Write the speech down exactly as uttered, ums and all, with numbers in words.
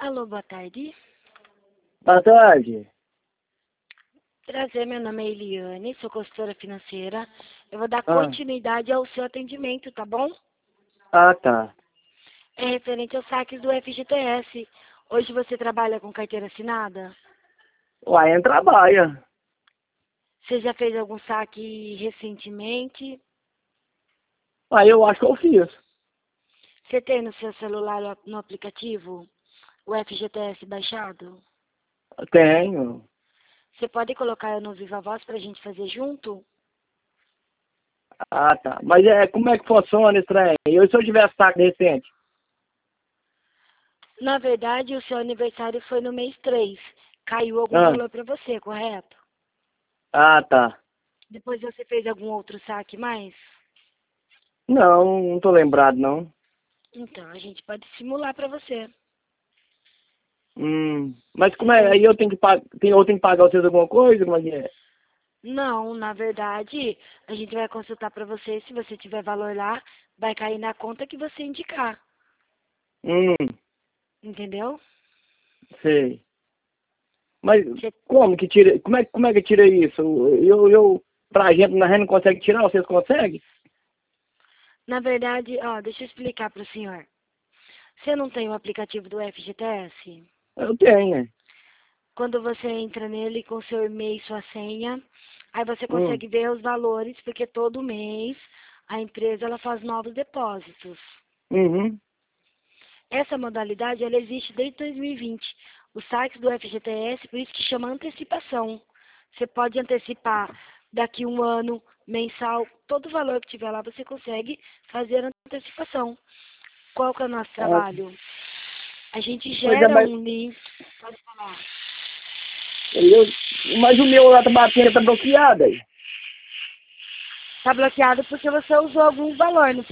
Alô, boa tarde. Boa tarde. Prazer, meu nome é Eliane, sou consultora financeira. Eu vou dar Ah, continuidade ao seu atendimento, tá bom? ah, tá. É referente aos saques do F G T S. Hoje você trabalha com carteira assinada? Uai, ele trabalha. Você já fez algum saque recentemente? Uai, eu acho que eu fiz. Você tem no seu celular, no aplicativo, o F G T S baixado? Tenho. Você pode colocar eu no Viva Voz pra gente fazer junto? Ah, tá. Mas é, como é que funciona esse trem? Eu, se eu tivesse saque recente? Na verdade, o seu aniversário foi no mês três. Caiu algum Ah, valor pra você, correto? ah, tá. Depois você fez algum outro saque mais? Não, não tô lembrado, não. Então, a gente pode simular pra você. Hum, mas como é? Você... Aí eu tenho que pagar, eu tenho que pagar vocês alguma coisa? Como é que é? Não, na verdade, a gente vai consultar pra você. Se você tiver valor lá, vai cair na conta que você indicar. Hum, Entendeu? sei. Mas Você... como que tira, como é, como é que tira isso? Eu, eu, pra gente, na gente não consegue tirar, vocês conseguem? Na verdade, ó, deixa eu explicar pro senhor. Você não tem o aplicativo do F G T S? Eu tenho, é. Quando você entra nele com seu e-mail e sua senha, aí você Hum, consegue ver os valores, porque todo mês a empresa ela faz novos depósitos. uhum. Essa modalidade ela existe desde dois mil e vinte. Os saques do F G T S, por isso que chama antecipação. Você pode antecipar daqui um ano, mensal, todo o valor que tiver lá você consegue fazer antecipação. Qual que é o nosso Ah, trabalho? A gente pois é, gera mas um link. Pode falar. Eu, mas o meu lá tá batendo, tá bloqueado aí. Tá bloqueado porque você usou algum valor, não